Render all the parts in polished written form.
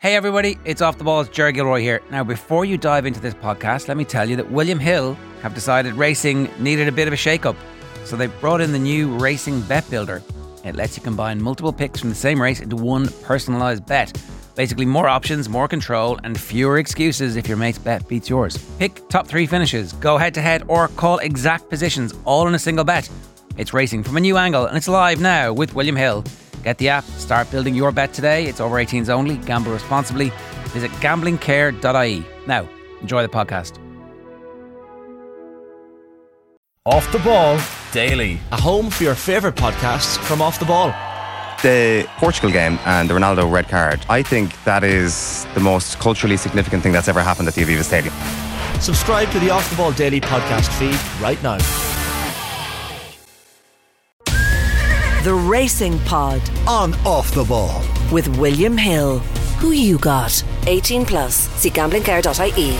Hey everybody, it's Off the Ball's Jerry Gilroy here. Now, before you dive into this podcast, let me tell you that William Hill have decided racing needed a bit of a shake-up. So they brought in the new Racing Bet Builder. It lets you combine multiple picks from the same race into one personalised bet. Basically, more options, more control, and fewer excuses if your mate's bet beats yours. Pick top 3 finishes, go head-to-head, or call exact positions, all in a single bet. It's racing from a new angle, and it's live now with William Hill. Get the app, start building your bet today. It's over 18s only. Gamble responsibly. Visit gamblingcare.ie. Now, enjoy the podcast. Off the Ball Daily. A home for your favourite podcasts from Off the Ball. The Portugal game and the Ronaldo red card, I think that is the most culturally significant thing that's ever happened at the Aviva Stadium. Subscribe to the Off the Ball Daily podcast feed right now. The Racing Pod on Off the Ball with William Hill. Who you got? 18 plus. See gamblingcare.ie.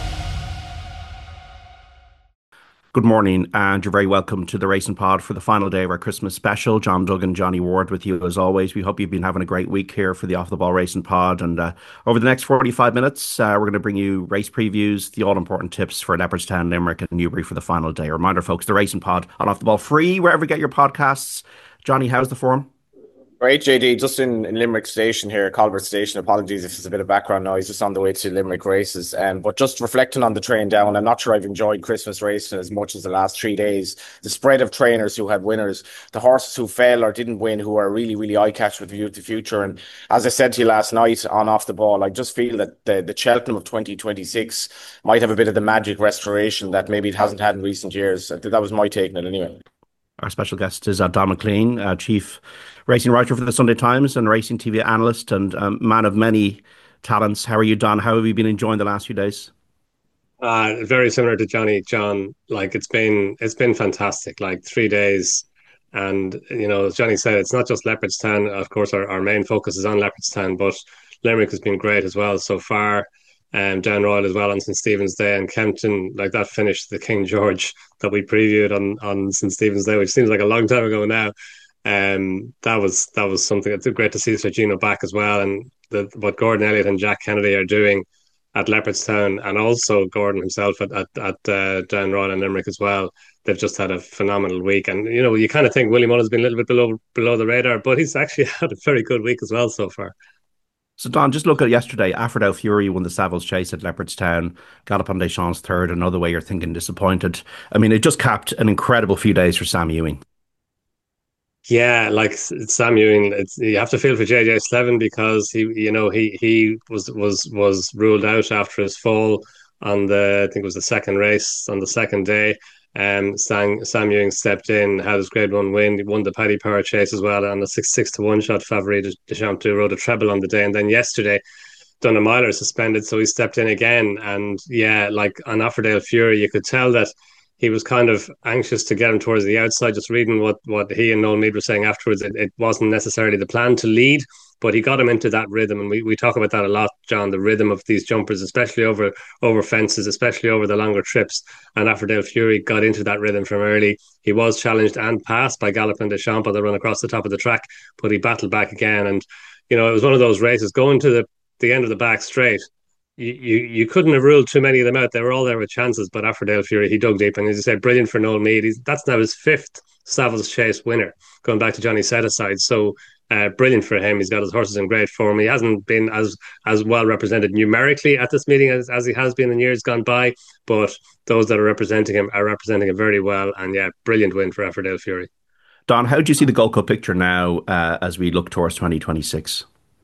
Good morning, and you're very welcome to the Racing Pod for the final day of our Christmas special. John Duggan, Johnny Ward with you as always. We hope you've been having a great week here for the Off the Ball Racing Pod. And over the next 45 minutes, we're going to bring you race previews, the all-important tips for Leopardstown, Limerick and Newbury for the final day. A reminder, folks, the Racing Pod on Off the Ball free wherever you get your podcasts. Johnny, how's the form? Great, JD. Just in Limerick Station here, Colbert Station. Apologies if there's a bit of background noise, just on the way to Limerick races. But just reflecting on the train down, I'm not sure I've enjoyed Christmas racing as much as the last 3 days. The spread of trainers who had winners, the horses who fell or didn't win, who are really, really eye-catch with view to the future. And as I said to you last night on Off the Ball, I just feel that the Cheltenham of 2026 might have a bit of the magic restoration that maybe it hasn't had in recent years. That was my take on it anyway. Our special guest is Don McLean, Chief Racing Writer for the Sunday Times and Racing TV Analyst and man of many talents. How are you, Don? How have you been enjoying the last few days? Very similar to Johnny, John. Like it's been fantastic. Like 3 days, and as Johnny said, it's not just Leopardstown. Of course, our main focus is on Leopardstown, but Limerick has been great as well so far. Down Royal as well on St Stephen's Day, and Kempton, like that finished the King George that we previewed on St Stephen's Day, which seems like a long time ago now. That was something. It's great to see Sergino back as well, and what Gordon Elliott and Jack Kennedy are doing at Leopardstown, and also Gordon himself at Down Royal and Limerick as well. They've just had a phenomenal week, and you kind of think Willie Mullen's been a little bit below the radar, but he's actually had a very good week as well so far. So, Don, just look at yesterday. Affordale Fury won the Savills Chase at Leopardstown. Galopin Des Champs third. Another way you're thinking disappointed. I mean, it just capped an incredible few days for Sam Ewing. Yeah, like Sam Ewing, you have to feel for JJ Slevin because he was ruled out after his fall on I think it was the second race on the second day. Sam Ewing stepped in, had his Grade 1 win. He won the Paddy Power Chase as well, and the 6-to-1 shot Favori de Champs rode a treble on the day. And then yesterday, Donna Myler suspended, so he stepped in again. And yeah, like on Affordale Fury, you could tell that he was kind of anxious to get him towards the outside. Just reading what he and Noel Meade were saying afterwards, it wasn't necessarily the plan to lead, but he got him into that rhythm. And we talk about that a lot, John, the rhythm of these jumpers, especially over fences, especially over the longer trips. And Affordale Fury got into that rhythm from early. He was challenged and passed by Galopin Des Champs on the run across the top of the track, but he battled back again. And, it was one of those races going to the end of the back straight. You couldn't have ruled too many of them out. They were all there with chances, but Affordale Fury, he dug deep, and as you said, brilliant for Noel Meade. That's now his 5th Savills Chase winner, going back to Johnny Set-Aside. So brilliant for him. He's got his horses in great form. He hasn't been as well represented numerically at this meeting as he has been in years gone by, but those that are representing him very well. And yeah, brilliant win for Affordale Fury. Don, how do you see the Gold Cup picture now as we look towards 2026?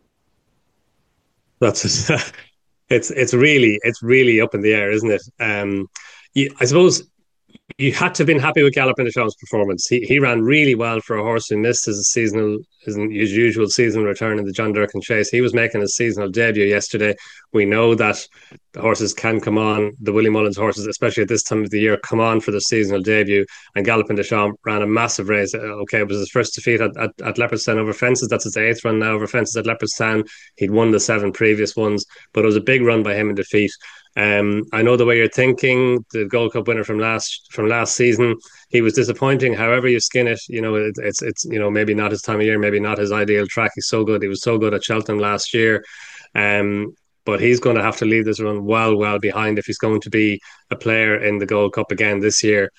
That's it's really up in the air, isn't it? I suppose you had to have been happy with Galopin Des Champs' performance. He ran really well for a horse who missed his usual seasonal return in the John Durkan Chase. He was making his seasonal debut yesterday. We know that the horses can come on, the Willie Mullins horses, especially at this time of the year, come on for the seasonal debut. And Galopin Des Champs ran a massive race. Okay, it was his first defeat at Leopardstown over fences. That's his 8th run now over fences at Leopardstown. He'd won the 7 previous ones, but it was a big run by him in defeat. I know the way you're thinking. The Gold Cup winner from last season, he was disappointing. However you skin it, it's maybe not his time of year, maybe not his ideal track. He's so good. He was so good at Cheltenham last year. But he's going to have to leave this run well behind if he's going to be a player in the Gold Cup again this year.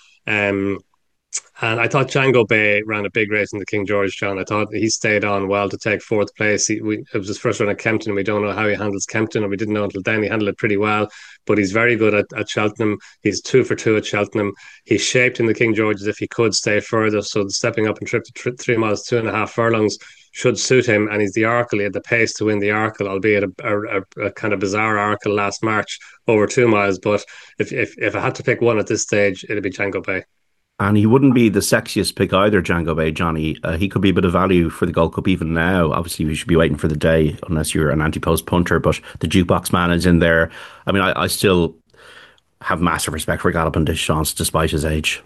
And I thought Django Bay ran a big race in the King George, John. I thought he stayed on well to take fourth place. It was his first run at Kempton. We don't know how he handles Kempton, and we didn't know until then. He handled it pretty well, but he's very good at Cheltenham. He's 2 for 2 at Cheltenham. He's shaped in the King George as if he could stay further. So stepping up and trip to 3 miles, 2.5 furlongs should suit him. And he's the Arkle. He had the pace to win the Arkle, albeit a kind of bizarre Arkle last March over 2 miles. But if I had to pick one at this stage, it'd be Django Bay. And he wouldn't be the sexiest pick either, Django Bay, Johnny. He could be a bit of value for the Gold Cup even now. Obviously, we should be waiting for the day unless you're an anti-post punter, but the jukebox man is in there. I mean, I still have massive respect for Galopin Des Champs despite his age.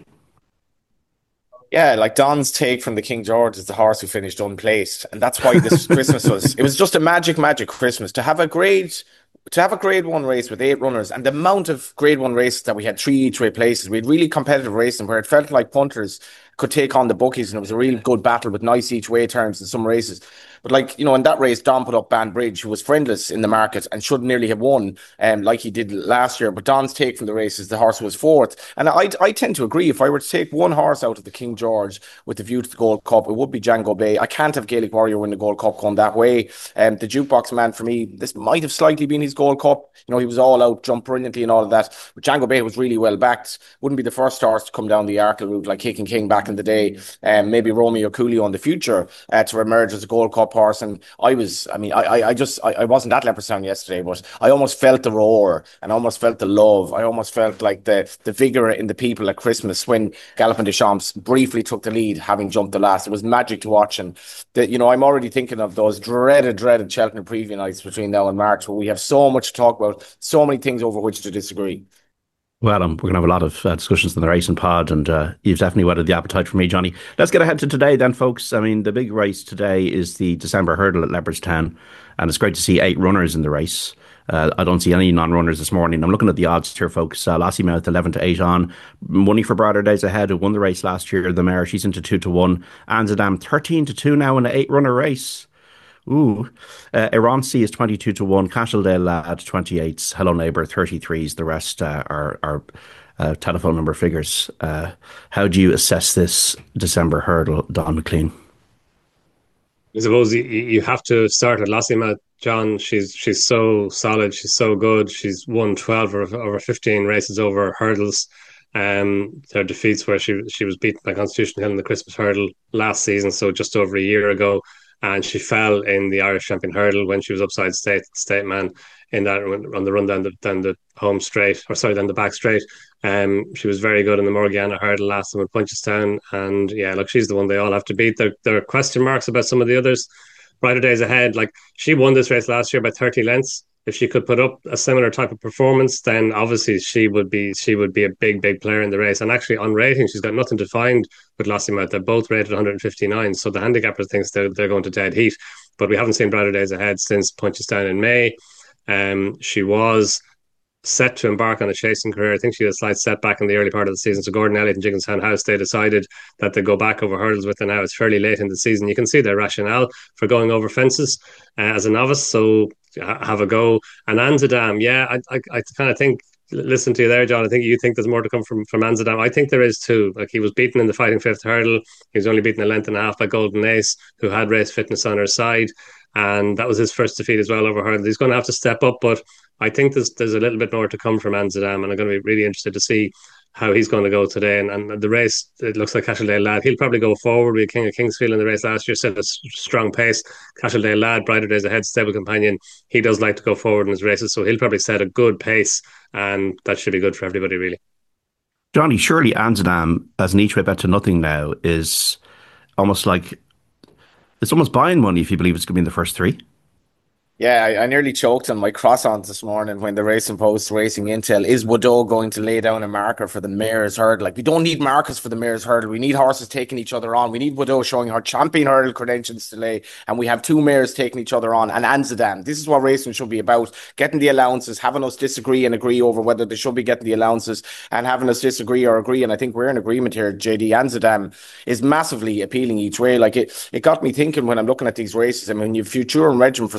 Yeah, like Don's take from the King George is the horse who finished unplaced. And that's why this Christmas it was just a magic Christmas. To have a grade 1 race with 8 runners, and the amount of grade 1 races that we had, 3 each way places, we had really competitive racing where it felt like punters could take on the bookies, and it was a really good battle with nice each way turns in some races. But like, in that race, Don put up Banbridge, who was friendless in the market and should nearly have won, like he did last year. But Don's take from the race is the horse was fourth. And I tend to agree. If I were to take one horse out of the King George with the view to the Gold Cup, it would be Django Bay. I can't have Gaelic Warrior win the Gold Cup going that way. The jukebox man, for me, this might have slightly been his Gold Cup. He was all out, jumped brilliantly and all of that. But Django Bay was really well backed. Wouldn't be the first horse to come down the Arkle route like Kicking King back in the day. Maybe Romeo Coolio in the future to emerge as a Gold Cup horse. And I wasn't at Leopardstown yesterday, but I almost felt the roar and almost felt the love. I almost felt like the vigour in the people at Christmas when Galopin Des Champs briefly took the lead, having jumped the last. It was magic to watch. And I'm already thinking of those dreaded Cheltenham preview nights between now and March, where we have so much to talk about, so many things over which to disagree. Well, we're going to have a lot of discussions in the racing pod, and you've definitely whetted the appetite for me, Johnny. Let's get ahead to today then, folks. I mean, the big race today is the December Hurdle at Leopardstown, and it's great to see 8 runners in the race. I don't see any non-runners this morning. I'm looking at the odds here, folks. Lossiemouth 11-8 on. Money for Brighter Days Ahead, who won the race last year. The mare, she's into 2-1. Anzadam 13-2 now in an 8-runner race. Ooh, Irancy is 22-1, Cashildale Lad 28s, Hello Neighbour 33s. The rest are telephone number figures. How do you assess this December Hurdle, Don McLean? I suppose you have to start at Lossiemouth, John. She's so solid, she's so good. She's won 12 over 15 races over hurdles. Her defeats where she was beaten by Constitution Hill in the Christmas Hurdle last season, so just over a year ago. And she fell in the Irish Champion Hurdle when she was upside state man in that on the run down the home straight, down the back straight. She was very good in the Morgiana Hurdle last time with Punchestown, and yeah, look, she's the one they all have to beat. There are question marks about some of the others. Brighter Days Ahead, like she won this race last year by 30 lengths. If she could put up a similar type of performance, then obviously she would be a big player in the race. And actually on rating, she's got nothing to find with Lossiemouth. They're both rated 159, so the handicapper thinks they're going to dead heat. But we haven't seen Brighter Days Ahead since Punchestown in May. She was set to embark on a chasing career. I think she had a slight setback in the early part of the season. So Gordon Elliott and Jigginstown House, they decided that they go back over hurdles with her now. It's fairly late in the season. You can see their rationale for going over fences as a novice. So have a go. And Anzadam, yeah, I kind of think, listen to you there, John. I think you think there's more to come from Anzadam. I think there is too. Like he was beaten in the Fighting Fifth Hurdle. He was only beaten a length and a half by Golden Ace, who had race fitness on her side. And that was his first defeat as well over hurdles. He's going to have to step up, but I think there's a little bit more to come from Anzadam, and I'm going to be really interested to see how he's going to go today. And the race, it looks like Cashildale Lad, he'll probably go forward. We had King of Kingsfield in the race last year, set a strong pace. Cashildale Lad, Brighter Days Ahead, stable companion. He does like to go forward in his races, so he'll probably set a good pace, and that should be good for everybody, really. Johnny, surely Anzadam, as an each way bet to nothing now, is almost like, it's almost buying money if you believe it's going to be in the first 3. Yeah, I nearly choked on my croissants this morning when the Racing Post Racing Intel, is Woodrow going to lay down a marker for the Mayor's Hurdle? Like, we don't need markers for the Mayor's Hurdle. We need horses taking each other on. We need Woodrow showing her champion hurdle credentials today. And we have 2 mares taking each other on. And Anzadam, this is what racing should be about. Getting the allowances, having us disagree and agree over whether they should be getting the allowances, and having us disagree or agree. And I think we're in agreement here, JD. Anzadam is massively appealing each way. Like, it got me thinking when I'm looking at these races. I mean, you Future and Regiment, for some reason,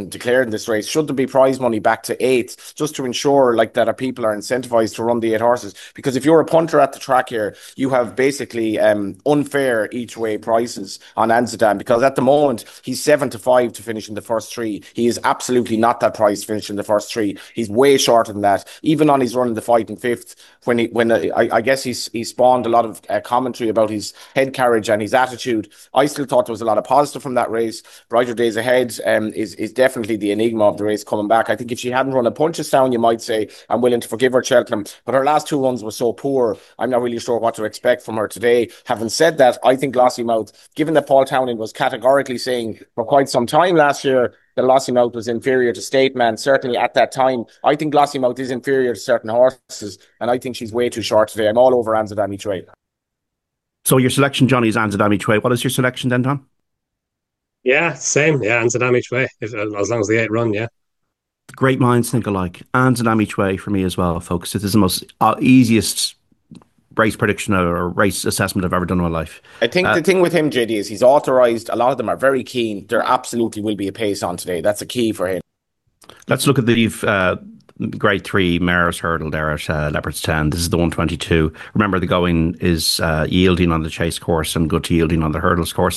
racing declared in this race. Should there be prize money back to 8th, just to ensure like that our people are incentivized to run the 8 horses? Because if you're a punter at the track here, you have basically unfair each way prices on Amsterdam, because at the moment he's 7-5 to finish in the first 3. He is absolutely not that price to finish in the first 3. He's way shorter than that. Even on his run in the fight in 5th, I guess he spawned a lot of commentary about his head carriage and his attitude. I still thought there was a lot of positive from that race. Brighter Days Ahead is definitely the enigma of the race coming back. I think if she hadn't run a Punchestown, you might say I'm willing to forgive her Cheltenham, but her last 2 runs were so poor, I'm not really sure what to expect from her today. Having said that, I think Lossiemouth, given that Paul Townend was categorically saying for quite some time last year that Lossiemouth was inferior to State Man, certainly at that time, I think Lossiemouth is inferior to certain horses, and I think she's way too short today. I'm all over Amsterdam each way. So your selection, Johnny, is Amsterdam each way. What is your selection then, Tom? Yeah, same. Yeah, Amsterdam each way, as long as the 8 run, yeah. Great minds think alike. Amsterdam each way for me as well, folks. It is the most easiest race prediction or race assessment I've ever done in my life. I think the thing with him, JD, is he's authorised. A lot of them are very keen. There absolutely will be a pace on today. That's a key for him. Let's look at the grade 3 Mares Hurdle there at Leopard's 10. This is the 122. Remember, the going is yielding on the chase course and good to yielding on the hurdles course.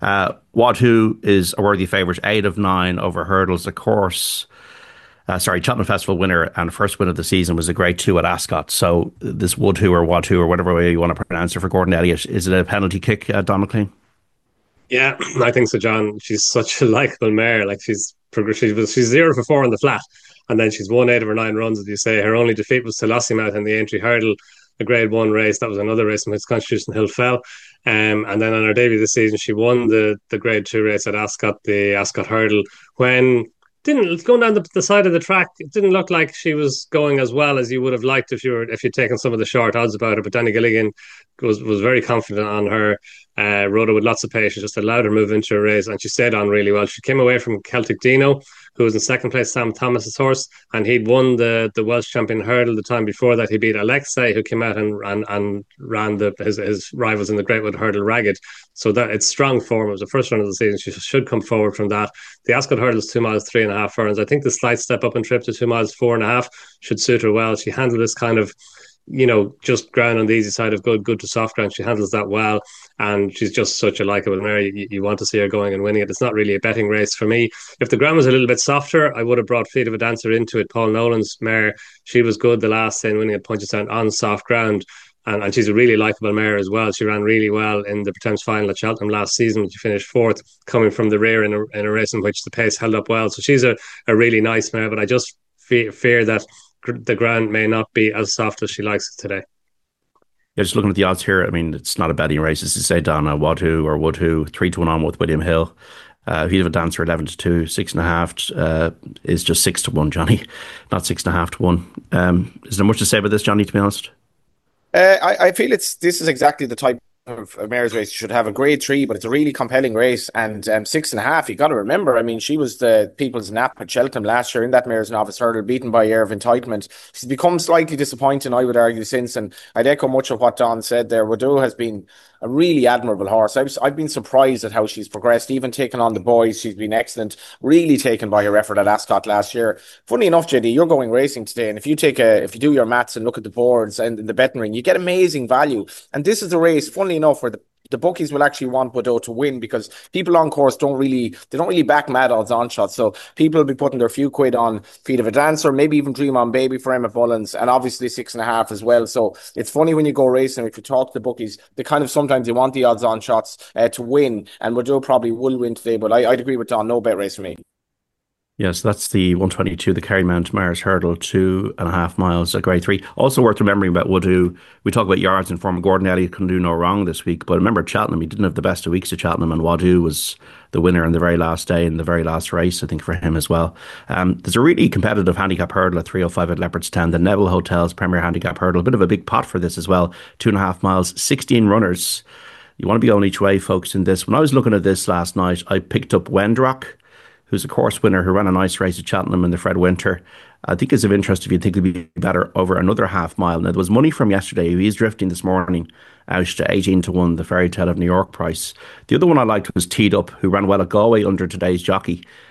Wadu is a worthy favourite, 8 of 9 over hurdles. The course... Cheltenham Festival winner and first win of the season was a grade 2 at Ascot. So this Wadu or whatever way you want to pronounce it for Gordon Elliott, is it a penalty kick, Don McLean? Yeah, I think so, John. She's such a likeable mare. Like she's 0 for 4 on the flat, and then she's won 8 of her 9 runs, as you say. Her only defeat was to Lossiemouth in the entry hurdle, a grade 1 race. That was another race in which Constitution Hill fell. And then on her debut this season, she won the grade 2 race at Ascot, the Ascot hurdle, when going down the side of the track, it didn't look like she was going as well as you would have liked if you'd taken some of the short odds about her. But Danny Gilligan was very confident on her, rode her with lots of patience, just allowed her move into a race, and she stayed on really well. She came away from Celtic Dino, who was in second place, Sam Thomas's horse, and he'd won the Welsh champion hurdle the time before that. He beat Alexei, who came out and ran his rivals in the Greatwood hurdle ragged. So that it's strong form. It was the first run of the season. She should come forward from that. The Ascot hurdle is 2 miles 3.5 furlongs. I think the slight step up in trip to 2 miles 4.5 should suit her well. She handled this kind of, just ground on the easy side of good to soft ground. She handles that well, and she's just such a likeable mare. You want to see her going and winning it. It's not really a betting race for me. If the ground was a little bit softer, I would have brought Feet of a Dancer into it. Paul Nolan's mare, she was good the last day, winning at Punchestown on soft ground. And she's a really likeable mare as well. She ran really well in the Pretemps final at Cheltenham last season. She finished 4th, coming from the rear in a race in which the pace held up well. So she's a really nice mare, but I just fear that the ground may not be as soft as she likes it today. Yeah, just looking at the odds here, I mean, it's not a betting race. As you say, Donna, Wadu, 3 to 1 on with William Hill. Feet of a Dancer, 11 to 2, 6.5 is just 6 to 1, Johnny, not 6.5 to 1. Is there much to say about this, Johnny, to be honest? I feel this is exactly the type of mare's race. You should have a grade 3, but it's a really compelling race. And 6.5, you got to remember, I mean, she was the People's Nap at Cheltenham last year in that mare's novice hurdle, beaten by Air of Entitlement. She's become slightly disappointing, I would argue, since, and I'd echo much of what Don said there. Wadu has been a really admirable horse. I've been surprised at how she's progressed, even taking on the boys. She's been excellent, really taken by her effort at Ascot last year. Funny enough, JD, you're going racing today, and if you do your maths and look at the boards and the betting ring, you get amazing value. And this is the race, funnily enough, where the bookies will actually want Bordeaux to win, because people on course don't really back mad odds on shots. So people will be putting their few quid on Feet of a Dancer, maybe even Dream on Baby for Emma Mullins, and obviously 6.5 as well. So it's funny when you go racing, if you talk to the bookies, they kind of sometimes they want the odds on shots to win, and Bordeaux probably will win today. But I'd agree with Don, no bet race for me. Yes, that's the 122, the Kerrymount Mares Hurdle, 2.5 miles, a grade 3. Also worth remembering about Wadu, we talk about yards and form. Gordon Elliott can do no wrong this week, but remember Cheltenham, he didn't have the best of weeks at Cheltenham, and Wadu was the winner in the very last day, in the very last race, I think, for him as well. There's a really competitive handicap hurdle at 305 at Leopard's 10, the Neville Hotel's Premier Handicap Hurdle, a bit of a big pot for this as well, 2.5 miles, 16 runners. You want to be going each way, folks, in this. When I was looking at this last night, I picked up Wendrock, who's a course winner who ran a nice race at Cheltenham in the Fred Winter. I think is of interest if you think it'd be better over another half mile. Now, there was money from yesterday. He's drifting this morning out to 18 to 1, the Fairy Tale of New York price. The other one I liked was Teed Up, who ran well at Galway under today's jockey.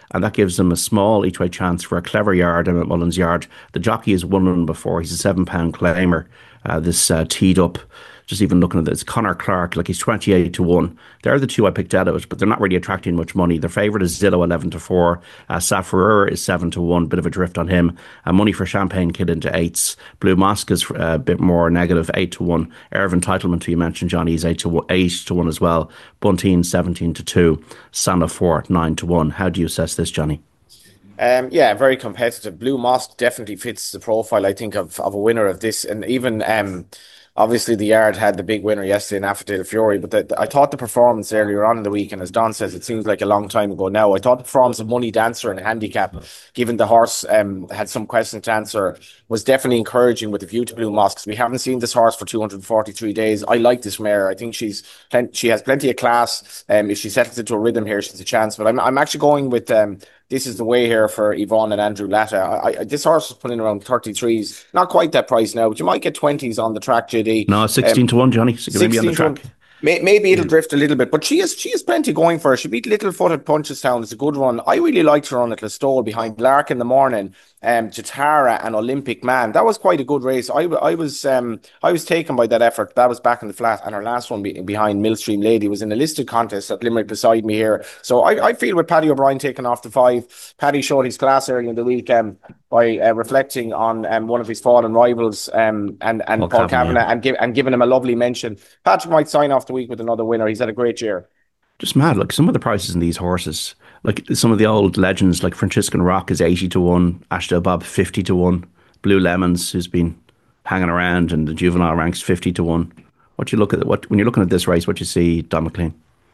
and that gives them a small each way chance for a clever yard. Emmett Mullins' yard. The jockey has won one before. He's a £7 claimer. This teed up. Just even looking at this, Connor Clark, like he's 28 to 1. They're the two I picked out of it, but they're not really attracting much money. Their favourite is Zillow 11 to 4. Safarer is 7 to 1, bit of a drift on him. Money for Champagne Kid into 8s. Blue Mosque is a bit more negative, 8 to 1. Irv Entitlement, who you mentioned, Johnny, is 8 to 1 as well. Bunteen 17 to 2. Sana Fort 9 to 1. How do you assess this, Johnny? Yeah, very competitive. Blue Mosque definitely fits the profile, I think, of a winner of this, and even obviously, the yard had the big winner yesterday in Affordale Fury, but I thought the performance earlier on in the week, and as Don says, it seems like a long time ago now, I thought the performance of Money Dancer and Handicap, given the horse had some questions to answer, was definitely encouraging with the view to Blue Mosque. We haven't seen this horse for 243 days. I like this mare. I think she has plenty of class. If she settles into a rhythm here, she's a chance. But I'm actually going with This Is the Way here for Yvonne and Andrew Latta. This horse is putting around 33s. Not quite that price now, but you might get 20s on the track, JD. No, 16 to 1, Johnny. So maybe on the track. Maybe it'll drift a little bit, but she has plenty going for her. She beat Littlefoot at Punchestown. It's a good run. I really liked her run at Listowel behind Lark in the morning, Jatara and Olympic Man. That was quite a good race. I was taken by that effort. That was back in the flat, and her last one behind Millstream Lady was in a listed contest at Limerick beside me here. So I feel with Paddy O'Brien taking off the 5. Paddy showed his class early in the week by reflecting on one of his fallen rivals and Paul Kavanagh, and giving him a lovely mention. Patrick might sign off the week with another winner. He's had a great year. Just mad. Like some of the prices in these horses, like some of the old legends, like Franciscan Rock is 80 to 1, Ashdale Bob 50 to 1, Blue Lemons, who's been hanging around in the juvenile ranks, 50 to 1. What you look at, when you're looking at this race, what you see, Don McLean?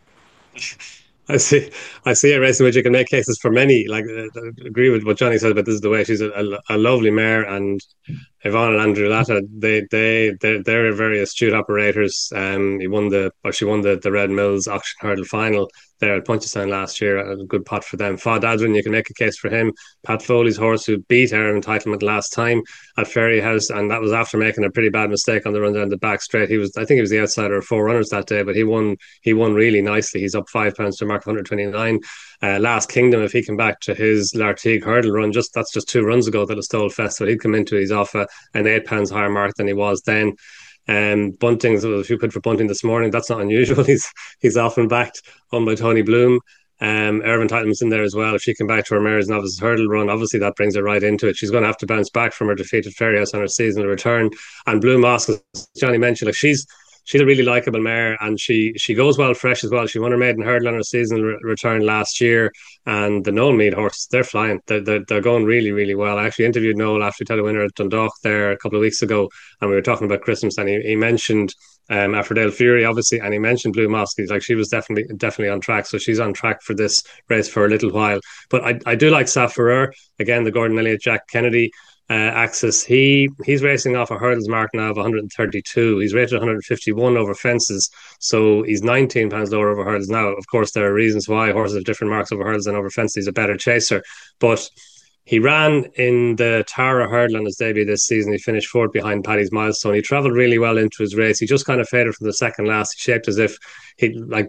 I see a race in which you can make cases for many. Like, I agree with what Johnny said about This Is the Way. She's a lovely mare, and Yvonne and Andrew Latta, they're very astute operators. She won the Red Mills auction hurdle final there at Punchestown last year. A good pot for them. Fod Adrin, you can make a case for him. Pat Foley's horse, who beat Air Entitlement last time at Ferryhouse, and that was after making a pretty bad mistake on the run down the back straight. I think he was the outsider of 4 runners that day, but he won really nicely. He's up £5 to mark 129. Last Kingdom, if he came back to his Lartigue hurdle run, that's just 2 runs ago that Listowel Festival, he'd come into, he's off an £8 higher mark than he was then. Bunting, if you put for Bunting this morning, that's not unusual. He's often backed on by Tony Bloom. Irvin Titleman's in there as well. If she can back to her Mary's Novice hurdle run, obviously that brings her right into it. She's going to have to bounce back from her defeat at Ferryhouse on her seasonal return. And Blue Mosque, as Johnny mentioned, like she's a really likeable mare, and she goes well fresh as well. She won her maiden hurdle on her seasonal return last year, and the Noel Meade horses, they're flying. They're going really, really well. I actually interviewed Noel after he had a winner at Dundalk there a couple of weeks ago, and we were talking about Christmas, and he mentioned Affordale Fury, obviously, and he mentioned Blue Mosque. He's like, she was definitely on track, so she's on track for this race for a little while. But I do like Safarer, again, the Gordon Elliott Jack Kennedy axis. He's racing off a hurdles mark now of 132. He's rated 151 over fences, so he's £19 lower over hurdles now. Of course, there are reasons why horses have different marks over hurdles than over fences. He's a better chaser, but he ran in the Tara hurdle on his debut this season. He finished 4th behind Paddy's Milestone. He travelled really well into his race. He just kind of faded from the second last. He shaped as if he like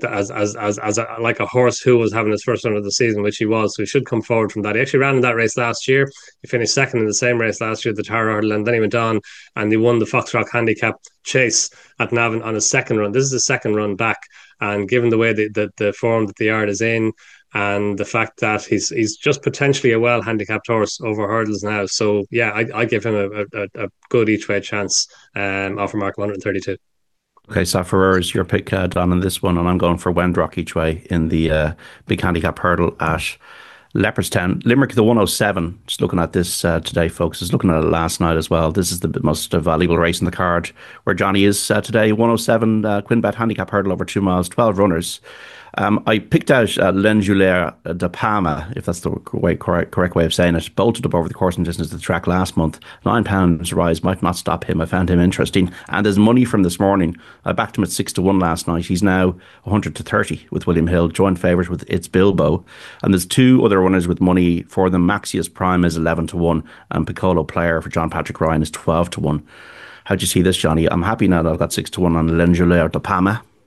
a horse who was having his first run of the season, which he was. So he should come forward from that. He actually ran in that race last year. He finished 2nd in the same race last year, the Tara hurdle, and then he went on and he won the Foxrock Handicap Chase at Navan on his second run. This is his second run back, and given the way the form that the yard is in, and the fact that he's just potentially a well-handicapped horse over hurdles now. So, yeah, I give him a good each-way chance off a mark of 132. Okay, Safarer is your pick, Don, on this one, and I'm going for Wendrock each way in the big handicap hurdle at Leopardstown. Limerick, the 107, just looking at this today, folks, is looking at it last night as well. This is the most valuable race in the card, where Johnny is today. 107 Quinbet handicap hurdle over 2 miles, 12 runners. I picked out L'Enjouler de Palma, if that's the correct way of saying it. Bolted up over the course and distance of the track last month. £9 rise might not stop him. I found him interesting. And there's money from this morning. I backed him at 6 to 1 last night. He's now 100 to 30 with William Hill, joint favourite with It's Bilbo. And there's 2 other runners with money for them. Maxius Prime is 11 to 1, and Piccolo Player for John Patrick Ryan is 12 to 1. How'd you see this, Johnny? I'm happy now that I've got 6 to 1 on L'Enjouler de Palma.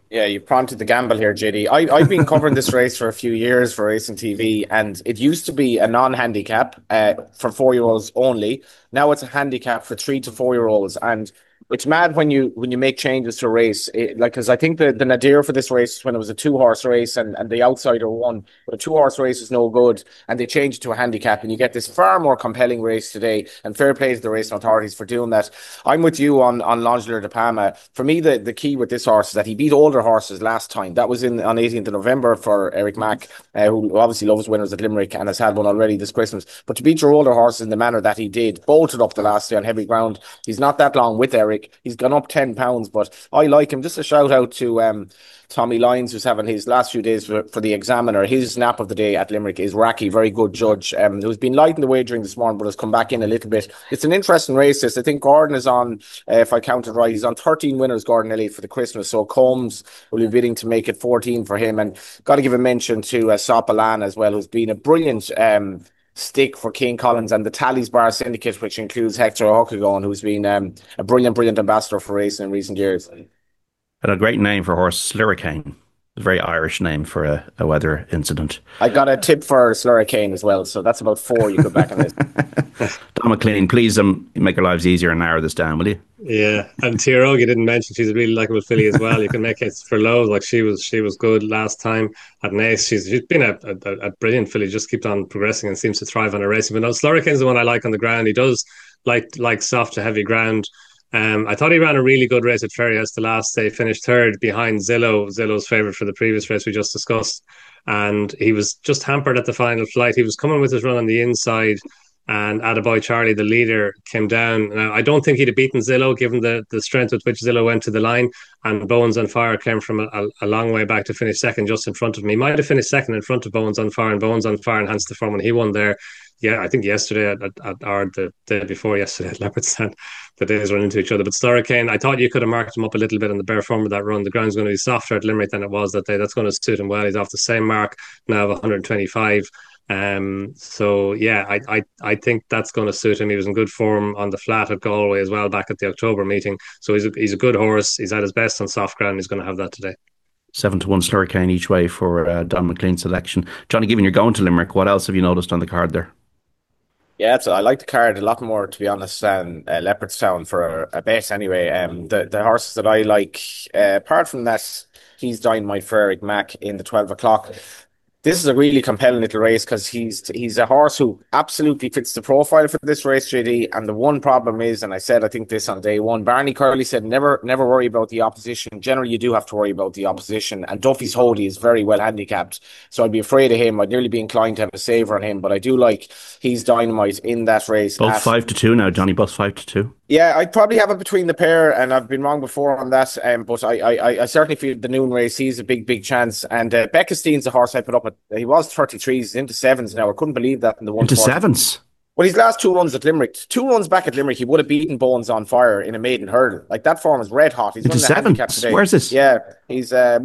Yeah, you prompted the gamble here, JD. I've been covering this race for a few years for Racing TV, and it used to be a non-handicap for 4-year-olds only. Now it's a handicap for 3 to 4-year-olds, and it's mad when you make changes to a race. Because I think the nadir for this race when it was a 2-horse race and the outsider won, but a 2-horse race is no good, and they changed it to a handicap, and you get this far more compelling race today. And fair play to the racing authorities for doing that. I'm with you on L'Angelo de Palma. For me, the key with this horse is that he beat older horses last time. That was on 18th of November for Eric Mack, who obviously loves winners at Limerick and has had one already this Christmas. But to beat your older horses in the manner that he did, bolted up the last day on heavy ground. He's not that long with Eric. He's gone up 10 pounds, but I like him. Just a shout out to Tommy Lyons, who's having his last few days for the Examiner. His nap of the day at Limerick is Racky, very good judge, who's been lighting the wagering this morning, but has come back in a little bit. It's an interesting race, this. I think Gordon is on, if I counted right, he's on 13 winners, Gordon Elliott, for the Christmas. So Combs will be bidding to make it 14 for him. And got to give a mention to Sopalan as well, who's been a brilliant stick for King Collins and the Tallies Bar Syndicate, which includes Hector O'Huckagon, who's been a brilliant ambassador for racing in recent years. And a great name for a horse, Slurricane. A very Irish name for a weather incident. I got a tip for Slurricane as well, so that's about 4 you could back on this. Don McLean, please make our lives easier and narrow this down, will you? Yeah, and Tiaroga didn't mention she's a really likable filly as well. You can make it for low, like she was good last time at Naas. She's been a brilliant filly, just keeps on progressing and seems to thrive on her racing. But no, Slurricane's the one I like on the ground. He does like soft to heavy ground. I thought he ran a really good race at Ferryhouse the last day. Finished third behind Zillow. Zillow's favourite for the previous race we just discussed, and he was just hampered at the final flight. He was coming with his run on the inside, and Attaboy Charlie, the leader, came down. Now, I don't think he'd have beaten Zillow given the strength with which Zillow went to the line, and Bones on Fire came from a long way back to finish second just in front of him. He might have finished second in front of Bones on Fire, and Bones on Fire enhanced the form when he won there. Yeah, I think yesterday or the day before yesterday at Leopardstown, the days run into each other. But Slurricane, I thought you could have marked him up a little bit on the bare form of that run. The ground's going to be softer at Limerick than it was that day. That's going to suit him well. He's off the same mark now of 125. So yeah, I think that's going to suit him. He was in good form on the flat at Galway as well back at the October meeting. So he's a good horse. He's at his best on soft ground. He's going to have that today. 7-1 Slurricane each way for Don McLean's selection. Johnny, given you're going to Limerick, what else have you noticed on the card there? Yeah, I like the card a lot more, to be honest, than Leopardstown for a bet anyway. The horses that I like, apart from that, he's Dynamite for Eric Mack in the 12 o'clock. This is a really compelling little race because he's a horse who absolutely fits the profile for this race, JD. And the one problem is, and I think this on day one, Barney Curley said, never worry about the opposition. Generally, you do have to worry about the opposition. And Duffy's Holy is very well handicapped. So I'd be afraid of him. I'd nearly be inclined to have a saver on him. But I do like he's Dynamite in that race. Both 5-2 now, Johnny. Both 5-2. Yeah, I'd probably have it between the pair, and I've been wrong before on that. But I certainly feel the noon race, he's a big chance. And Beckestein's a horse I put up at. He was 33s, he's into sevens now. I couldn't believe that in the 140. Into sevens? Well, his last 2 runs at Limerick, 2 runs back at Limerick, he would have beaten Bones on Fire in a maiden hurdle. Like that form is red hot. He's into sevens. Where's this? Yeah, he's the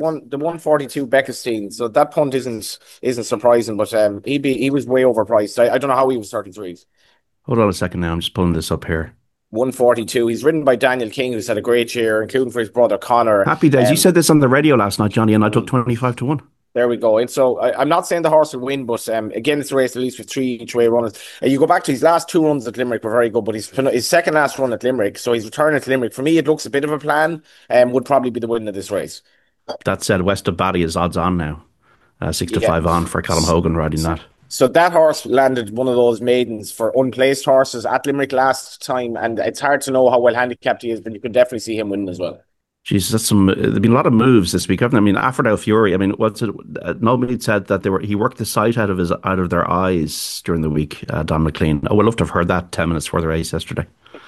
142 Beckestein. So that punt isn't surprising, but he was way overpriced. I don't know how he was 33s. Hold on a second now. I'm just pulling this up here. 142. He's ridden by Daniel King, who's had a great year, including for his brother Connor. Happy days. You said this on the radio last night, Johnny, and I took 25-1. There we go. And so I'm not saying the horse will win, but again, it's a race at least with 3 each way runners. You go back to his last 2 runs at Limerick were very good, but his second last run at Limerick, so he's returning to Limerick. For me, it looks a bit of a plan, would probably be the win of this race. That said, West of Batty is odds on now. 6-5 on for Callum Hogan riding that. So that horse landed one of those maidens for unplaced horses at Limerick last time, and it's hard to know how well handicapped he is, but you could definitely see him winning as well. Jesus, that's there've been a lot of moves this week, haven't there? I mean, Aphrodite Fury. I mean, what's it? Nobody said that he worked the sight out of their eyes during the week. Don McLean. Oh, we'd love to have heard that 10 minutes before the race yesterday.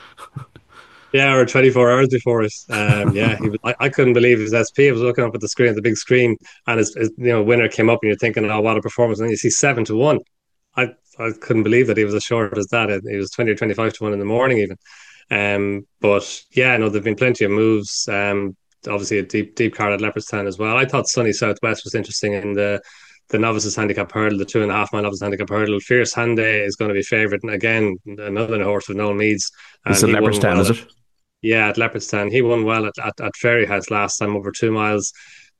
Yeah, or 24 hours before it. Yeah, I couldn't believe his SP. I was looking up at the screen, the big screen, and his winner came up, and you're thinking, oh, what a performance! And then you see 7-1. I couldn't believe that he was as short as that. He was 20 or 25-1 in the morning even. But yeah, no, there've been plenty of moves. Obviously a deep card at Leopardstown as well. I thought Sunny Southwest was interesting in the novices handicap hurdle, the 2.5 mile novices handicap hurdle. Fierce Hande is going to be favourite, and again another horse with Noel Meads. It's at Leopardstown, is it? Yeah, at Leopardstown. He won well at Ferryhouse last time over 2 miles.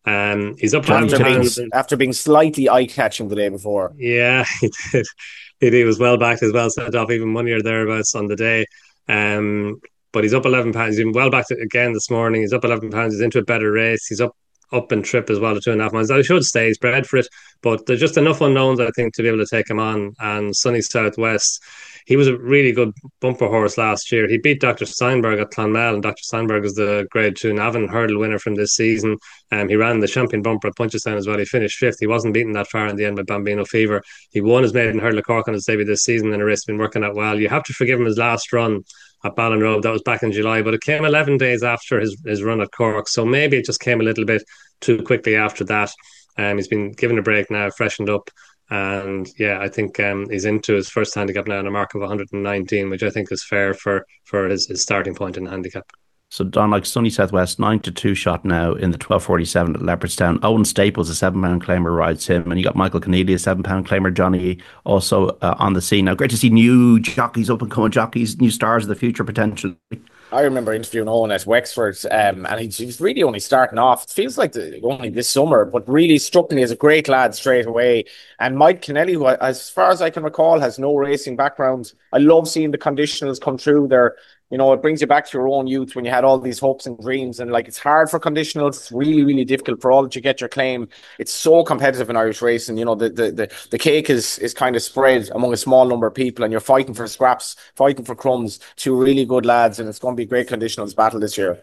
He's up £11 £11. After being slightly eye-catching the day before. Yeah, he did. He was well backed as well, sent off even money or thereabouts on the day. But he's up £11. He's been well backed again this morning. He's up £11. He's into a better race. He's up in trip as well to 2.5 miles. I should stay. He's bred for it, but there's just enough unknowns, I think, to be able to take him on. And Sunny Southwest, he was a really good bumper horse last year. He beat Dr. Steinberg at Clonmel, and Dr. Steinberg is the Grade 2 Navan hurdle winner from this season. He ran the champion bumper at Punchestown as well. He finished fifth. He wasn't beaten that far in the end by Bambino Fever. He won his maiden hurdle at Cork on his debut this season, and the race has been working out well. You have to forgive him his last run at Ballinrobe. That was back in July, but it came 11 days after his run at Cork. So maybe it just came a little bit too quickly after that. He's been given a break now, freshened up. And yeah, I think he's into his first handicap now on a mark of 119, which I think is fair for his starting point in the handicap. So Don, like Sunny Southwest, 9-2 shot now in the 12:47 at Leopardstown. Owen Staples, a £7 claimer, rides him, and you got Michael Keneally, a £7 claimer. Johnny also on the scene now. Great to see new jockeys, up and coming jockeys, new stars of the future potentially. I remember interviewing Owen at Wexford, and he was really only starting off. It feels like only this summer, but really struck me as a great lad straight away. And Mike Keneally, who, as far as I can recall, has no racing background. I love seeing the conditionals come through there. You know, it brings you back to your own youth when you had all these hopes and dreams. And like, it's hard for conditionals. It's really, really difficult for all that you get your claim. It's so competitive in Irish racing. You know, the cake is kind of spread among a small number of people, and you're fighting for scraps, fighting for crumbs. Two really good lads, and it's going to be a great conditionals battle this year.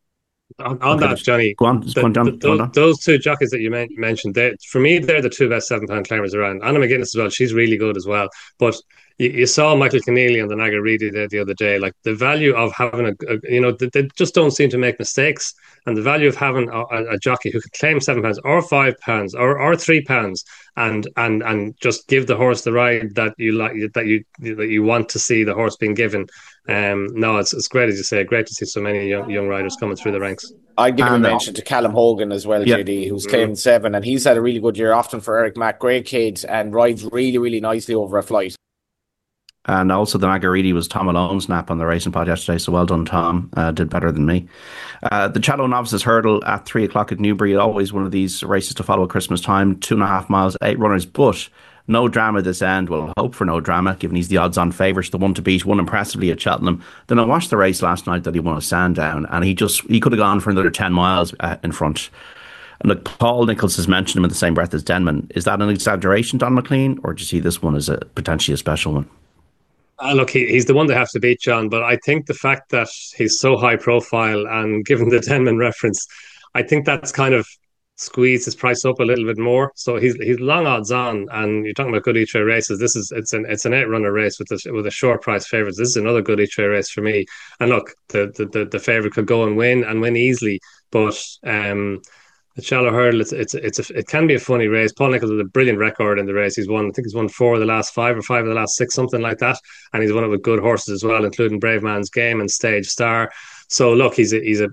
On that, Johnny, go on, John. Those two jockeys that you mentioned, for me, they're the two best £7 claimers around. Anna McGuinness as well, she's really good as well. But you saw Michael Keneally on the Nagariti the other day. Like, the value of having they just don't seem to make mistakes, and the value of having a jockey who can claim £7 or £5 or £3 and just give the horse the ride that you like, that you want to see the horse being given. No, it's great, as you say. Great to see so many young riders coming through the ranks. I'd give a mention to Callum Hogan as well, JD, who's claiming 7, and he's had a really good year, often for Eric Mack. Great kid, and rides really, really nicely over a flight. And also the Nagariti was Tom Malone's nap on the Racing Pod yesterday, so well done, Tom. Did better than me. The Challow Novices Hurdle at 3 o'clock at Newbury, always one of these races to follow at Christmas time. 2.5 miles, 8 runners, but no drama this end. We'll hope for no drama, given he's the odds-on favourite, the one to beat, won impressively at Cheltenham. Then I watched the race last night that he won a Sandown, and he could have gone for another 10 miles in front. And look, Paul Nicholls has mentioned him in the same breath as Denman. Is that an exaggeration, Don McLean, or do you see this one as potentially a special one? Look, he's the one they have to beat, John, but I think the fact that he's so high profile, and given the Denman reference, I think that's kind of squeezed his price up a little bit more. So he's long odds on, and you're talking about good each way races. It's an 8-runner race with a short price favourites. This is another good each way race for me. And look, the favourite could go and win easily, but the Shallow Hurdle, it can be a funny race. Paul Nicholls has a brilliant record in the race. I think he's won 4 of the last 5 or 5 of the last 6, something like that. And he's won it with good horses as well, including Brave Man's Game and Stage Star. So look, he's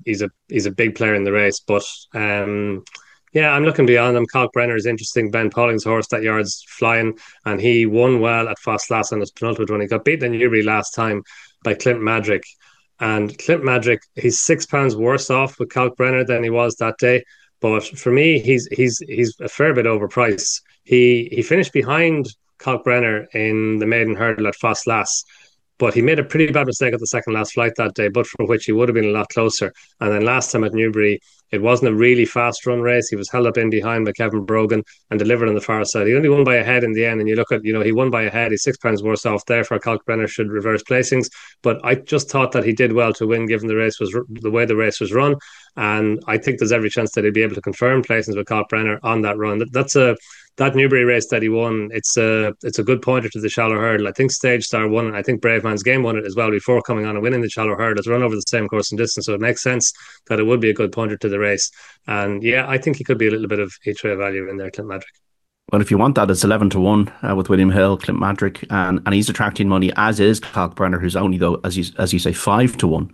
a big player in the race. But yeah, I'm looking beyond him. Kalkbrenner is interesting. Ben Pauling's horse, that yard's flying, and he won well at Fosslas on his penultimate run. He got beaten in Newbury last time by Clint Madrick. And Clint Madrick, he's £6 worse off with Kalkbrenner than he was that day. But for me, he's a fair bit overpriced. He finished behind Kalkbrenner in the maiden hurdle at Fosslas, but he made a pretty bad mistake at the second last flight that day, but for which he would have been a lot closer. And then last time at Newbury, it wasn't a really fast run race. He was held up in behind by Kevin Brogan and delivered on the far side. He only won by a head in the end. And you look at, he won by a head. He's £6 worse off there. For Kalkbrenner should reverse placings. But I just thought that he did well to win, given the way the race was run. And I think there's every chance that he'd be able to confirm placings with Kalkbrenner on that run. That Newbury race that he won, it's a good pointer to the Shallow Hurdle. I think Stage Star won it. I think Brave Man's Game won it as well before coming on and winning the Shallow Hurdle. It's run over the same course and distance, so it makes sense that it would be a good pointer to the race. And yeah, I think he could be a little bit of each way value in there, Clint Madrick. Well, if you want that, it's 11-1 with William Hill, Clint Madrick, and he's attracting money, as is Kalkbrenner, who's only, though, as you say, 5-1.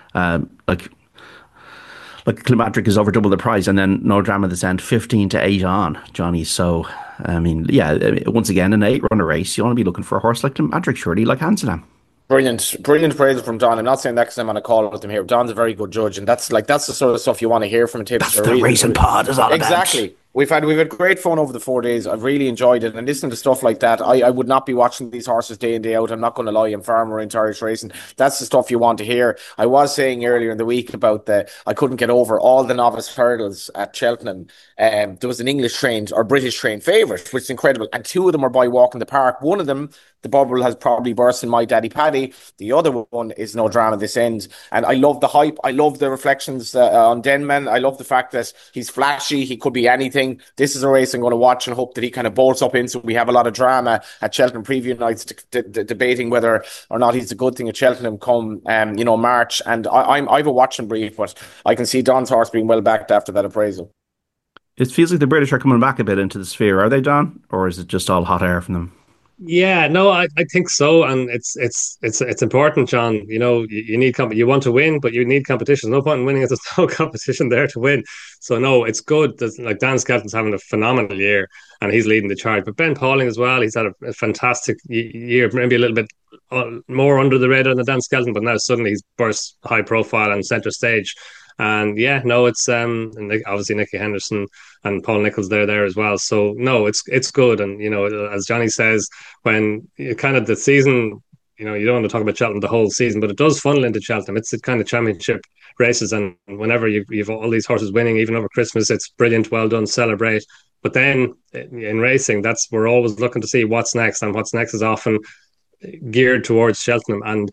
Like Clint Madrick is over double the price, and then no drama this end, 15-8 on, Johnny. So, I mean, yeah, once again, an 8-runner race, you want to be looking for a horse like Clint Madrick, surely, like Amsterdam. Brilliant praise from Don. I'm not saying that because I'm on a call with him here. Don's a very good judge, and that's the sort of stuff you want to hear from a tipster. That's the racing pod is all about. Exactly. We've had great fun over the 4 days. I've really enjoyed it, and listening to stuff like that, I would not be watching these horses day in day out. I'm not going to lie. I'm farmer into Irish racing. That's the stuff you want to hear. I was saying earlier in the week about I couldn't get over all the novice hurdles at Cheltenham. There was an English trained or British trained favourite, which is incredible, and two of them are by Walk in the Park. One of them, the bubble has probably burst in My Daddy Paddy. The other one is No Drama This End. And I love the hype. I love the reflections on Denman. I love the fact that he's flashy. He could be anything. This is a race I'm going to watch and hope that he kind of bolts up in. So we have a lot of drama at Cheltenham preview nights debating whether or not he's a good thing at Cheltenham come March. And I've a watching brief, but I can see Don's horse being well backed after that appraisal. It feels like the British are coming back a bit into the sphere. Are they, Don? Or is it just all hot air from them? Yeah, no, I think so, and it's important, John. You need you want to win, but you need competition. There's no point in winning if there's no competition there to win. So no, it's good. Like Dan Skelton's having a phenomenal year, and he's leading the charge. But Ben Pauling as well. He's had a fantastic year, maybe a little bit more under the radar than Dan Skelton, but now suddenly he's burst high profile and centre stage. And yeah, no, it's obviously Nicky Henderson and Paul Nicholls there as well. So no, it's good. And as Johnny says, when kind of the season, you don't want to talk about Cheltenham the whole season, but it does funnel into Cheltenham. It's the kind of championship races, and whenever you've all these horses winning, even over Christmas, it's brilliant, well done, celebrate. But then in racing, we're always looking to see what's next, and what's next is often geared towards Cheltenham, and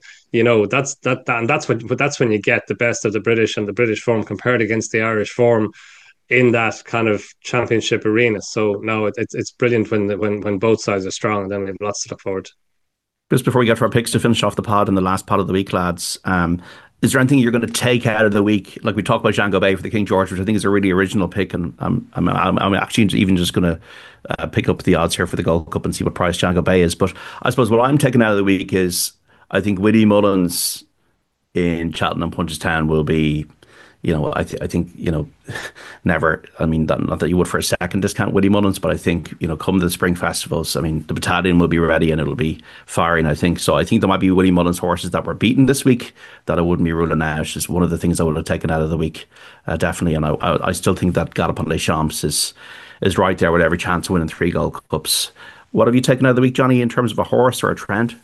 that's when you get the best of the British and the British form compared against the Irish form in that kind of championship arena. So no, it's brilliant when both sides are strong, and then we have lots to look forward to. Just before we get to our picks to finish off the pod and the last pod of the week, lads, is there anything you're going to take out of the week? Like we talked about Django Bay for the King George, which I think is a really original pick, and I'm actually even just going to pick up the odds here for the Gold Cup and see what price Django Bay is. But I suppose what I'm taking out of the week is I think Willie Mullins in Cheltenham Punchestown will be, I think, never, I mean, not that you would for a second discount Willie Mullins, but I think, come to the spring festivals, I mean, the battalion will be ready and it'll be firing, I think. So I think there might be Willie Mullins horses that were beaten this week that I wouldn't be ruling out. It's just one of the things I would have taken out of the week, definitely. And I still think that Galopin Les Champs is right there with every chance of winning 3 Gold Cups. What have you taken out of the week, Johnny, in terms of a horse or a trend?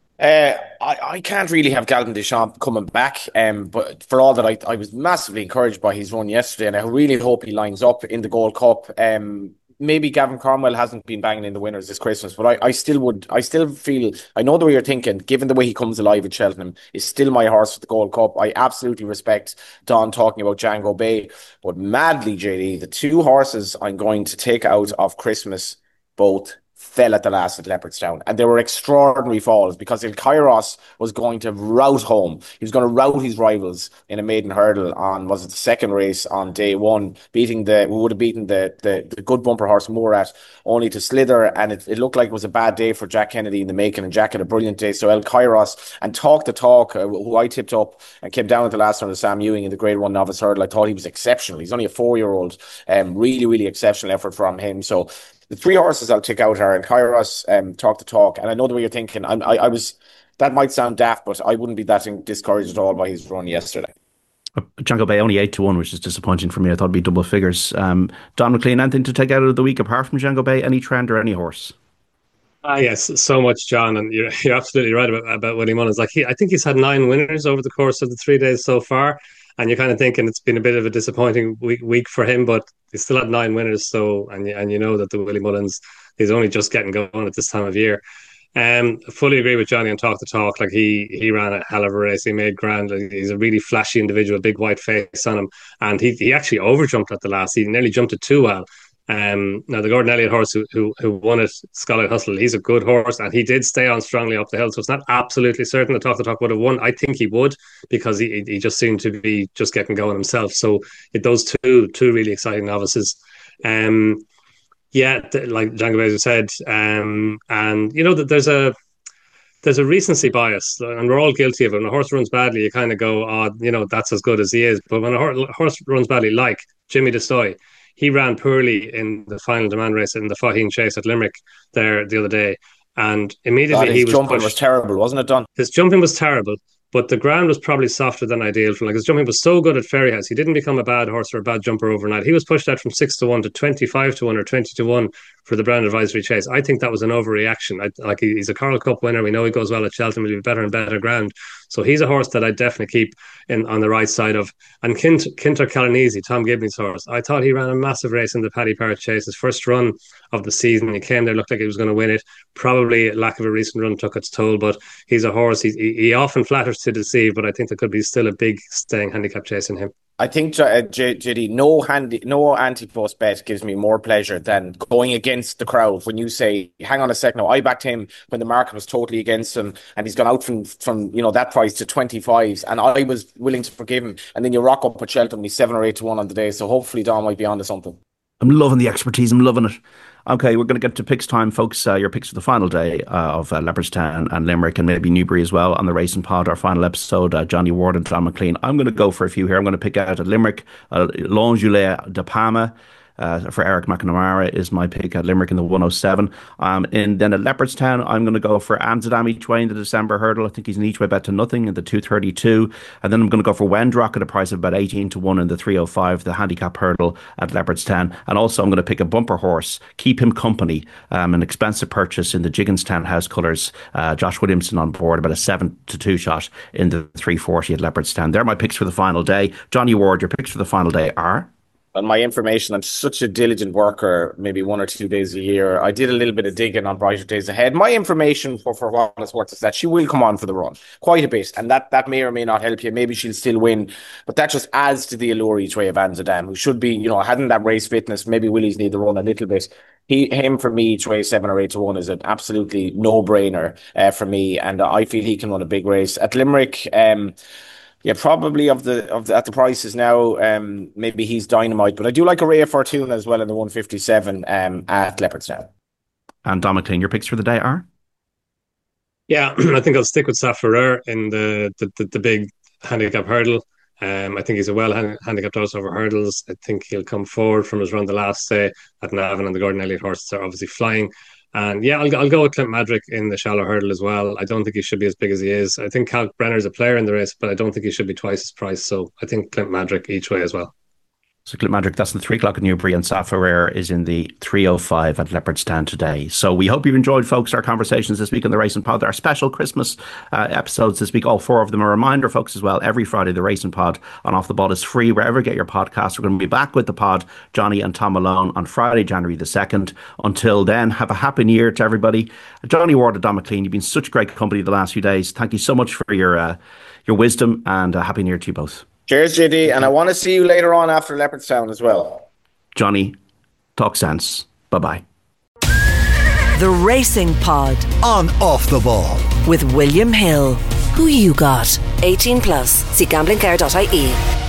I can't really have Galopin Des Champs coming back, but for all that, I was massively encouraged by his run yesterday, and I really hope he lines up in the Gold Cup. Maybe Gavin Cromwell hasn't been banging in the winners this Christmas, but I still feel, I know the way you're thinking, given the way he comes alive at Cheltenham, is still my horse for the Gold Cup. I absolutely respect Don talking about Django Bay, but madly, JD, the 2 horses I'm going to take out of Christmas both fell at the last at Leopardstown, and they were extraordinary falls because El Kairos was going to rout home. He was going to rout his rivals in a maiden hurdle on, was it the second race on day 1, we would have beaten the good bumper horse Murat, only to slither, and it looked like it was a bad day for Jack Kennedy in the making, and Jack had a brilliant day. So El Kairos and Talk the Talk, who I tipped up and came down at the last round of Sam Ewing in the Grade 1 novice hurdle, I thought he was exceptional. He's only a 4-year-old, really, really exceptional effort from him. So the 3 horses I'll take out are Kairos, Talk the Talk, and I know the way you're thinking. I was, that might sound daft, but I wouldn't be that discouraged at all by his run yesterday. Django Bay only 8-1, which is disappointing for me. I thought it'd be double figures. Don McLean, anything to take out of the week apart from Django Bay? Any trend or any horse? Yes, so much, John, and you're absolutely right about Willie Mullins. Like I think he's had 9 winners over the course of the 3 days so far, and you're kind of thinking it's been a bit of a disappointing week for him, but he's still had 9 winners. So, and you know that the Willie Mullins, he's only just getting going at this time of year. Fully agree with Johnny on Talk the Talk. Like he ran a hell of a race. He made grand. Like, he's a really flashy individual, big white face on him, and he actually overjumped at the last. He nearly jumped it too well. Now the Gordon Elliott horse who won it, Scholar Hustle, he's a good horse, and he did stay on strongly up the hill. So it's not absolutely certain that Talk the Talk would have won. I think he would, because he just seemed to be just getting going himself. So those two really exciting novices. Like Django Bay said, and you know that there's a recency bias, and we're all guilty of it. When a horse runs badly, you kind of go, "Oh, that's as good as he is." But when a horse runs badly, like Jimmy DeStoy, he ran poorly in the final demand race in the Faheen Chase at Limerick there the other day, And immediately his jumping was terrible, wasn't it, Don? His jumping was terrible, but the ground was probably softer than ideal for him. Like, his jumping was so good at Fairyhouse. He didn't become a bad horse or a bad jumper overnight. He was pushed out from 6-1 to 25-1 or 20-1 for the Brown Advisory Chase. I think that was an overreaction. He's a Coral Cup winner. We know he goes well at Cheltenham. He'll be better and better ground. So he's a horse that I definitely keep on the right side of. And Kinter Calanese, Tom Gibney's horse, I thought he ran a massive race in the Paddy Park Chase. His first run of the season, he came there, looked like he was going to win it. Probably lack of a recent run took its toll, but he's a horse. He often flatters to deceive, but I think there could be still a big staying handicap chase in him. I think, JD, no anti-post bet gives me more pleasure than going against the crowd. When you say, hang on a second, no, I backed him when the market was totally against him, and he's gone out from that price to 25s, and I was willing to forgive him. And then you rock up at Cheltenham, he's 7 or 8-1 on the day. So hopefully Don might be onto something. I'm loving the expertise. I'm loving it. Okay, we're going to get to picks time, folks. Your picks for the final day of Leopardstown and Limerick and maybe Newbury as well on the Racing Pod, our final episode. Johnny Ward and John McLean. I'm going to go for a few here. I'm going to pick out at Limerick, L'Angoulet de Palma. For Eric McNamara is my pick at Limerick in the 107. And then at Leopardstown, I'm going to go for Amsterdam each way in the December hurdle. I think he's an each way bet to nothing in the 232. And then I'm going to go for Wendrock at a price of about 18-1 in the 305, the handicap hurdle at Leopardstown. And also I'm going to pick a bumper horse, Keep Him Company, an expensive purchase in the Gigginstown house colours. Josh Williamson on board, about a 7-2 shot in the 340 at Leopardstown. They're my picks for the final day. Johnny Ward, your picks for the final day are? On my information, I'm such a diligent worker, maybe 1 or 2 days a year. I did a little bit of digging on Brighter Days Ahead. My information for what it's worth is that she will come on for the run quite a bit, and that may or may not help you. Maybe she'll still win, but that just adds to the allure each way of Amsterdam, who should be, hadn't that race fitness. Maybe Willie's need the run a little bit. Him for me each way 7 or 8-1 is an absolutely no-brainer for me, and I feel he can run a big race at Limerick. Yeah, probably at the prices now, maybe he's dynamite. But I do like Araya Fortuna as well in the 157 at Leopardstown. And Don McLean, your picks for the day are? Yeah, I think I'll stick with Safarer in the big handicap hurdle. I think he's a handicapped horse over hurdles. I think he'll come forward from his run the last day at Navan, and the Gordon Elliott horses are obviously flying. And yeah, I'll go with Clint Madrick in the shallow hurdle as well. I don't think he should be as big as he is. I think Cal Brenner's a player in the race, but I don't think he should be twice his price. So I think Clint Madrick each way as well. So Clint Madrick, that's in the 3 o'clock at Newbury, and Safarer is in the 305 at Leopardstown today. So we hope you've enjoyed, folks, our conversations this week on the Racing Pod. Our special Christmas episodes this week, all 4 of them. A reminder, folks, as well, every Friday, the Racing Pod on Off the Ball is free wherever you get your podcasts. We're going to be back with the pod, Johnny and Tom Malone, on Friday, January the 2nd. Until then, have a happy new year to everybody. Johnny Ward and Don McLean, you've been such great company the last few days. Thank you so much for your wisdom, and a happy new year to you both. Cheers, JD, and I want to see you later on after Leopardstown as well. Johnny, talk sense. Bye-bye. The Racing Pod on Off the Ball with William Hill. Who you got? 18 plus. See gamblingcare.ie.